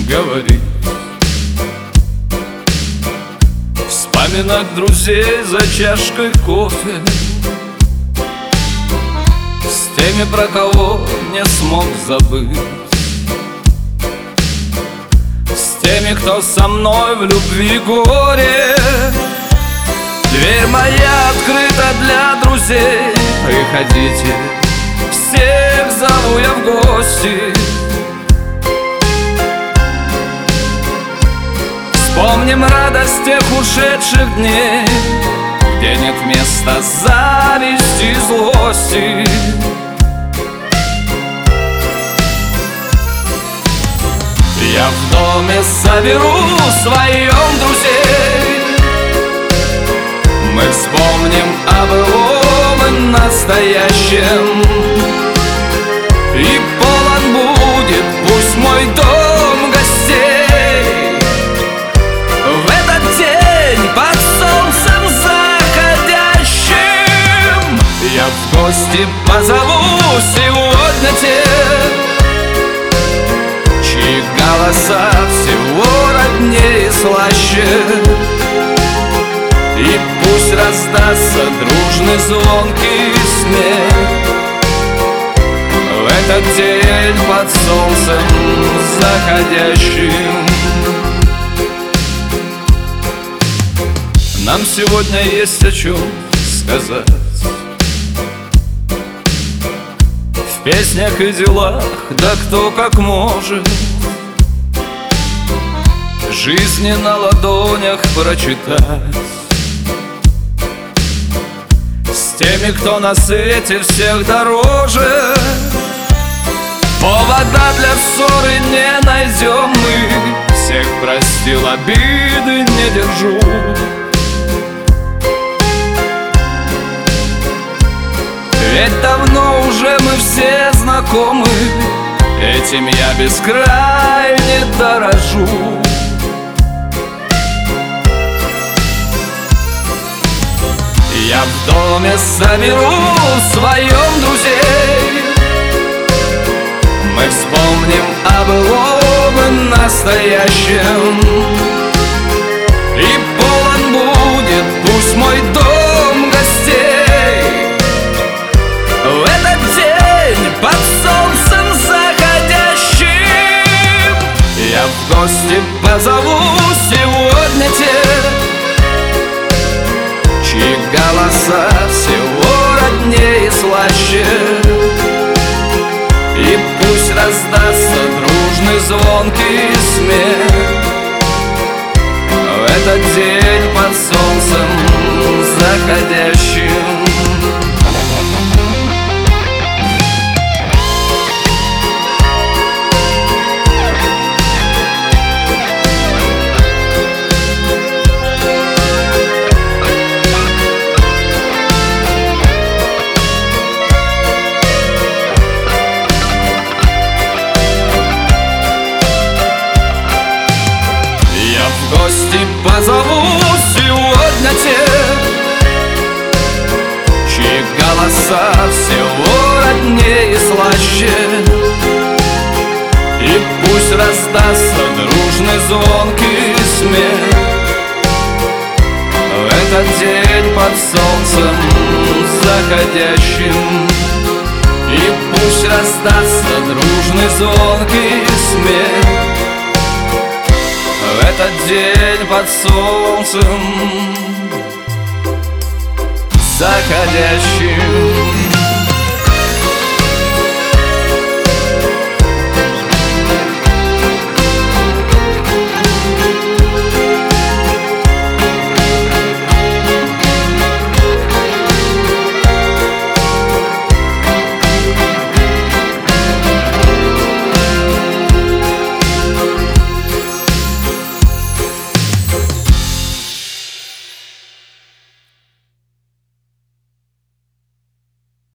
говорить, вспоминать друзей за чашкой кофе, с теми, про кого не смог забыть, с теми, кто со мной в любви горе. Дверь моя открыта для друзей, приходите, всех зову я в гости. Вспомним радость тех ушедших дней, где нет места зависти и злости. Я в доме соберу своем друзей, мы вспомним о былом и настоящем, и полон будет пусть мой дом гостей. В этот день под солнцем заходящим я в гости позову сегодня тех, чьи голоса всего роднее и слаще. И пусть раздастся дружный звонкий смех в этот день под солнцем заходящим. Нам сегодня есть о чем сказать, в песнях и делах, да кто как может, жизни на ладонях прочитать. С теми, кто на свете всех дороже, повода для ссоры не найдем мы. Всех простил, обиды не держу. Ведь давно уже мы все знакомы, этим я бескрайне дорожу. Я в доме соберу своем друзей, мы вспомним о былом и настоящем, и полон будет пусть мой дом гостей. В этот день под солнцем заходящим я в гости позову сегодня тех, чьи голоса всего роднее и слаще. И пусть раздастся дружный звонкий смех в этот день под солнцем заходящим. В гости позову сегодня тех, чьи голоса всего роднее и слаще. И пусть раздастся дружный звонкий смех в этот день под солнцем заходящим. И пусть раздастся дружный звонкий смех в этот день под солнцем заходящим.